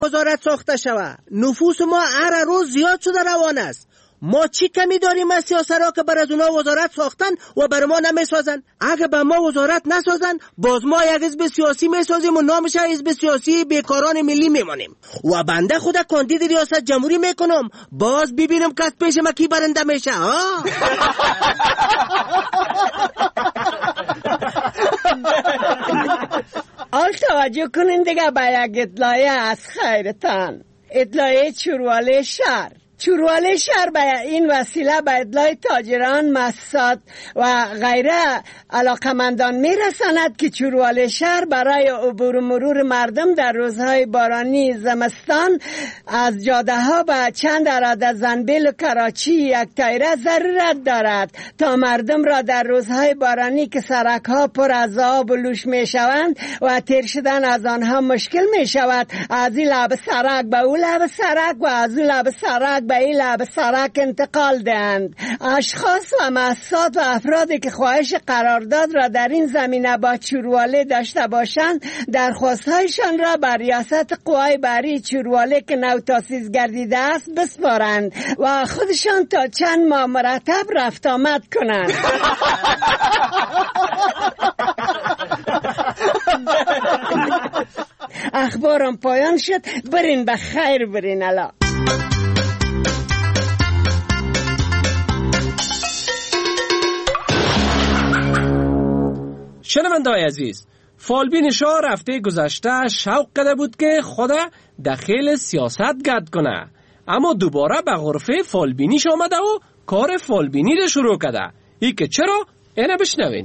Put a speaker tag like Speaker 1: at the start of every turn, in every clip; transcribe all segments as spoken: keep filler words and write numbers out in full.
Speaker 1: وزارت ساخته شود. نفوس ما هر روز زیاد شده روان است. ما چی کمی داریم از سیاست‌ها که بر از اونا وزارت ساختن و بر ما نمیسازن؟ اگه به ما وزارت نسازن باز ما یک حزب سیاسی میسازیم و نامش حزب سیاسی بیکاران ملی میمانیم و بنده خود کاندید ریاست جمهوری میکنم. باز ببینم که از پیش ما کی برنده میشه. ها
Speaker 2: آل توجه کنین دیگه به یک اطلاعیه از خیرتان. اطلاعیه چورواله شهر. چورواله شهر به این وسیله به اطلاع تاجران، مؤسسات و غیره علاقمندان میرساند که چورواله شهر برای عبور و مرور مردم در روزهای بارانی زمستان از جاده ها به چند اراده زنبیل و کراچی یک تایره ضرورت دارد تا مردم را در روزهای بارانی که سرک ها پر از آب و لوش می شوند و تیر شدن از آنها مشکل می شود از این لب سرک به اون لب سرک و از اون لب سرک به این لب سرک انتقال دهند. اشخاص و مؤسسات و افرادی که خواهش قرارداد را در این زمینه با چورواله داشته باشند درخواست‌هایشان را بر ریاست قوای بحری چورواله که نو تاسیس گردیده است بسپارند و خودشان تا چند ماه مرتب رفت آمد کنند. اخبارم پایان شد. برین به خیر برین. الا
Speaker 3: شنونده‌های عزیز، فالبین شاه رفته گذشته شوق کرده بود که خدا داخل سیاست گرد کنه، اما دوباره به غرفه فالبینیش آمده و کار فالبینی رو شروع کرده. ای که چرا؟ اینه بشنوین.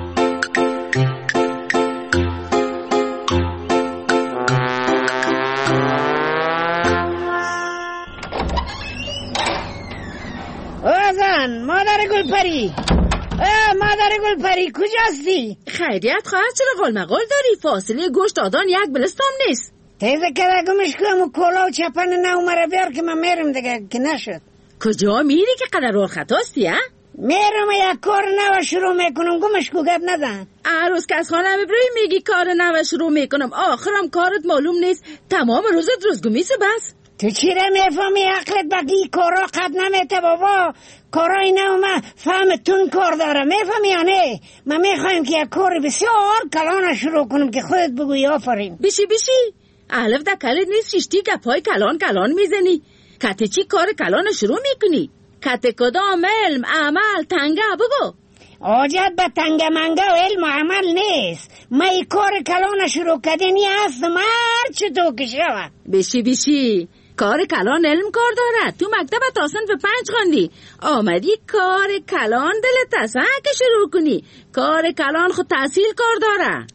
Speaker 2: آزان مادر گلپری، مادر گلپری کجاستی؟
Speaker 4: خیریت خواهد، چرا قلمقل داری؟ فاصله گوشت آدان یک بلستام نیست.
Speaker 2: تیزه که گمش کنم و کولا و چپن نو مرا بیار که من میرم دیگه که نشد.
Speaker 4: کجا میری که قدر رول خطاستی ها؟
Speaker 2: میرم یک کار نو شروع میکنم. گمش کو گب نزن.
Speaker 4: عروس که از خانه ببروی میگی کار نو شروع میکنم، آخرم کارت معلوم نیست، تمام روزت روزگمیسه بس. تو
Speaker 2: چی را میفهمی؟ عقلت بقی کارا قد نمیته بابا. کارای نو ما فهمتون کار داره، میفهمی یا نه؟ من میخوایم که یک کار بسیار کلان شروع کنم که خودت بگوی آفرین.
Speaker 4: بشی بشی الف در کلت نیست، ششتی گپای کلان کلان میزنی. کته چی کار کلان شروع میکنی؟ کته کدام علم عمل تنگه بگو.
Speaker 2: آجت به تنگه منگه و علم و عمل نیست. ما ای کار کلان شروع کردنی هست مرد چطور که شود.
Speaker 4: بشی بشی کار کلان علم کار دارد. تو مکتب تا صنف پنج خوندی، آمدی کار کلان دلت است که شروع کنی. کار کلان خود تحصیل کار داره.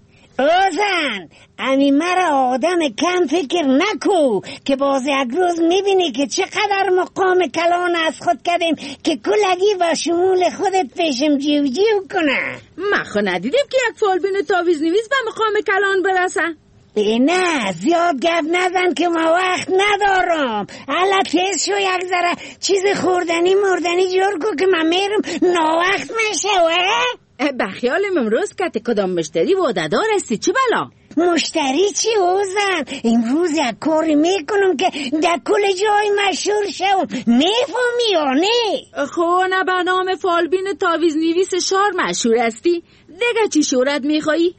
Speaker 2: اوزن امی مرا آدم کم فکر نکو که باز یک روز میبینی که چقدر مقام کلان از خود کردیم که کلگی و شمول خودت پیشم جیو جیو کنه.
Speaker 4: ما خو ندیدیم که یک فالبین تاویز نویس به مقام کلان برسه.
Speaker 2: نه زیاد گپ نزن که ما وقت ندارم. حالا تیز شو یک ذره چیز خوردنی مردنی جور کو که من میرم ناوقت میشه.
Speaker 4: بخیالم امروز که کدام مشتری وعده‌دار هستی چه بلا؟
Speaker 2: مشتری چی اوزن؟ امروز یک کاری میکنم که در کل جای مشهور شوم. میفهمی یا نه؟
Speaker 4: خو نه به نام فالبین تاویز نویس شهر مشهور هستی؟ دیگه چی شهرت میخوایی؟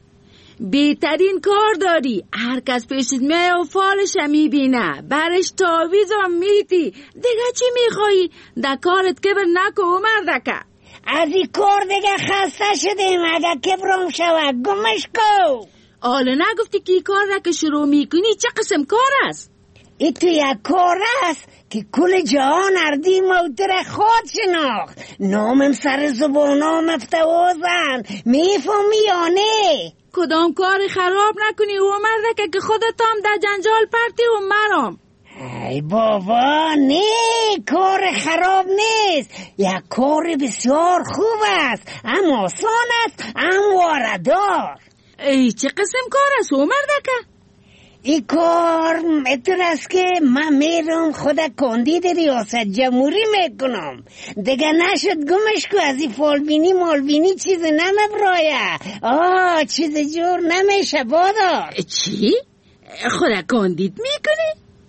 Speaker 4: بهترین کار داری. هر کس پیشت میه و فالش میبینه، برش تاویز هم میدی. دیگه چی میخوایی؟ در کارت کبر نکو و مردکه.
Speaker 2: از این کار دیگه خسته شدیم. اگه کبرم شود گمش کو.
Speaker 4: حالا نگفتی که این کار را که شروع میکنی چه قسم کار است؟
Speaker 2: این تو یک کار است که کل جهان اردی موتر خود شناخت. نامم سر زبانام افتوازن. میفهمی یا نه؟
Speaker 4: کدام کار خراب نکنی و مردکه که خودت هم در جنجال پرتی و مرام.
Speaker 2: ای بابا نه، کار خراب نیست. یک کار بسیار خوب است، اما آسان است، همواره دار.
Speaker 4: ای چه قسم کار است او مردکه؟
Speaker 2: این کار اتر است که من میرم خود کاندید ریاست جمهوری میکنم. دیگه نشد گمش کو از این فالبینی مالبینی چیز نمبرایه. آه چیز جور نمیشه بادار.
Speaker 4: چی؟ خود کاندید میکنی؟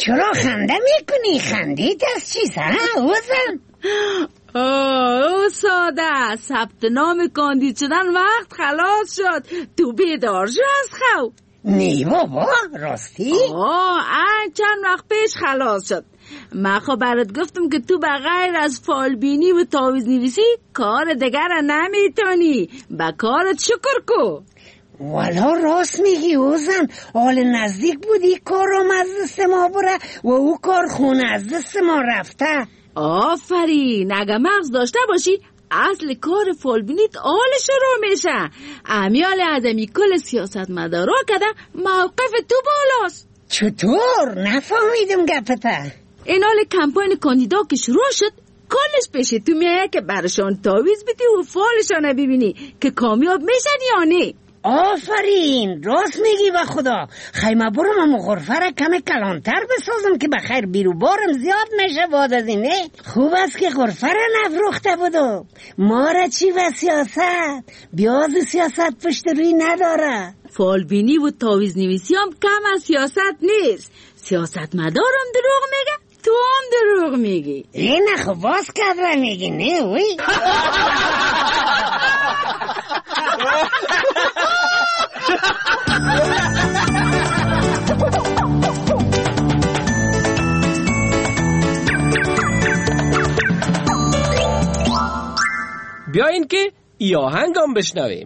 Speaker 2: چرا خنده میکنی؟ خندیت از چیز ها اوزن؟
Speaker 4: اوه ساده ثبت نام کاندید شدن وقت خلاص شد. تو بیدار شو از خواب؟
Speaker 2: نی بابا راستی؟
Speaker 4: آه چند وقت پیش خلاص شد. من خب برات گفتم که تو بغیر از فالبینی و تعویض نویسی کار دیگر نمیتونی. با کارت شکر کو.
Speaker 2: والا راست میگی اوزن، حال نزدیک بودی کار رو از دست ما بره و او کار خونه از دست ما رفته.
Speaker 4: آفرین، اگه مغز داشته باشی اصل کار فالبینیت آلش رو میشه. امیال اعظمی کل سیاست مدارا کده موقف تو بالاست.
Speaker 2: چطور؟ نفهمیدم گپته.
Speaker 4: این حال کمپاین کاندیدا که شروع شد کلش پیش تو میه که برشان تعویض بدی و فالشان ببینی که کامیاب میشن یا نه.
Speaker 2: آفرین راست میگی به خدا. خیمه برم امو غرفه را کم کلانتر بسازم که بخیر بیرو بارم زیاد میشه بعد از اینه. خوب است که غرفه را نفروخته بودم. ما را چی و سیاست؟ بیاز سیاست پشت روی نداره.
Speaker 4: فالبینی و تعویض نویسی هم کم از سیاست نیست. سیاست مدارم دروغ میگه، تو هم دروغ میگی.
Speaker 2: این خب باز کدره میگی نه وی.
Speaker 3: بیاین که ای آهنگ هم بشنویم.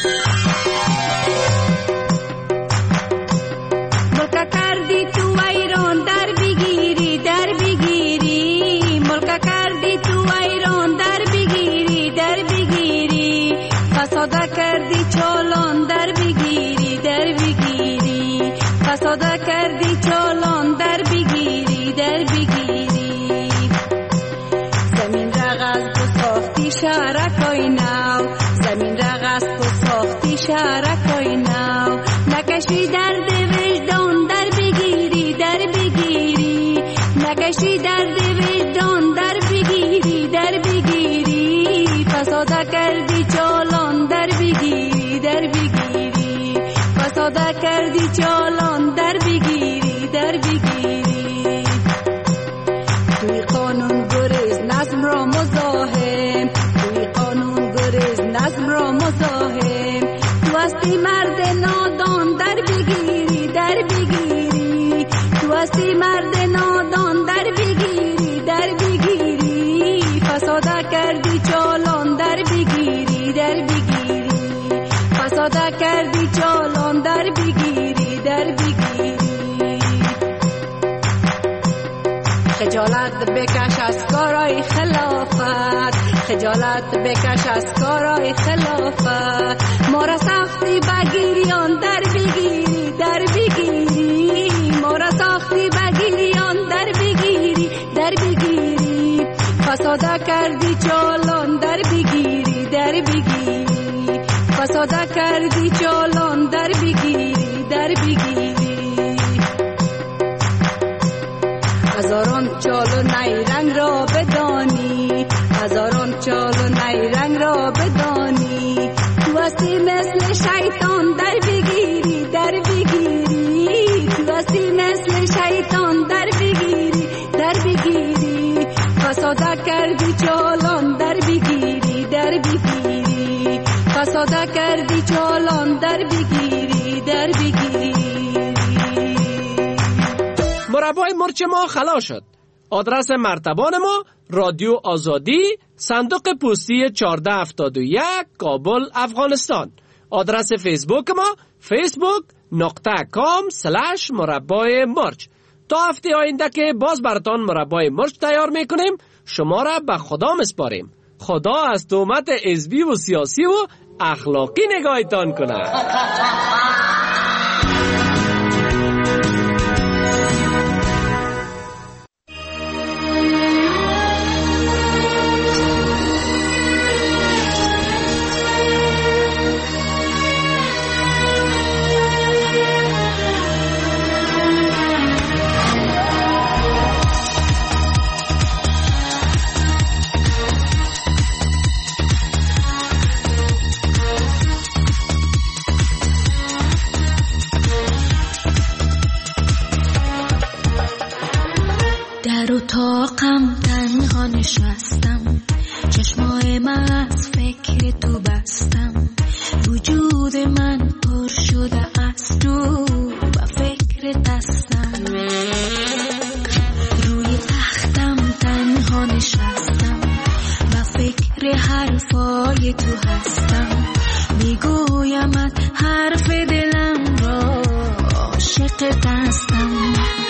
Speaker 4: ملکا کردی تو ایران در بگیری در بگیری، ملکا کردی تو ایران در بگیری در بگیری، فساده کردی چالان در بگیری در بگیری، فساده کردی چالان در بگیری در بگیری. زمین رغز تو ساختی شهرکای نو، زمین رغز تو ساختی شهرکای نو، نکشی درد وجدان در بگیری در بگیری، نکشی درد وجدان در بگیری در بگیری، فساده کردی چالان در بگیری در بگیری، فساده کردی چالان در بگیری در بگیری. توی قانون گریز نظم را مزاحم، توی قانون گریز نظم را مزاحم، تو هستی مرد نادان در بگیری در بگیری، تو هستی مرد نادان در بگیری در بگیری، فساده کردی چالان در بگیری در بگیری، فساده کردی چالان در بگیری در بگیری. خجالت بکش از کارای خلافت، خجالت بکش از کارای خلافت، ما را ساختی بگیریان در بگیری در بگیری، ما را ساختی بگیریان در بگیری در بگیری، فساده کردی چالان در بگیری در بگیری، فساده کردی چالان در بگیری در بگیری. هزاران چال و نیرنگ را بدانی، هزاران چال و نیرنگ را بدانی، تو هستی مثل شیطان در بگیری در بگیری، تو هستی مثل شیطان در بگیری در بگیری، فساده کردی چالان در بگیری در بگیری، فساده کردی چالان در بگیری در بگیری.
Speaker 3: مربای مرچ ما خلاص شد. آدرس مرتبان ما رادیو آزادی، صندوق پستی چهارده هفتاد و یک، کابل، افغانستان. آدرس فیسبوک ما فیسبوک نقطه کام سلش مربای مرچ. تا هفته آینده که باز براتان مربای مرچ تیار میکنیم، شما را به خدا مسپاریم. خدا از تهمت حزبی و سیاسی و اخلاقی نگاهتان کنه.
Speaker 5: اتاقم تنها نشستم، چشمای من از فکر تو بستم، وجود من پر شده از تو و فکر دستم. روی تختم تنها نشستم و فکر حرفای تو هستم، میگویمت حرف دلم را عاشق دستم.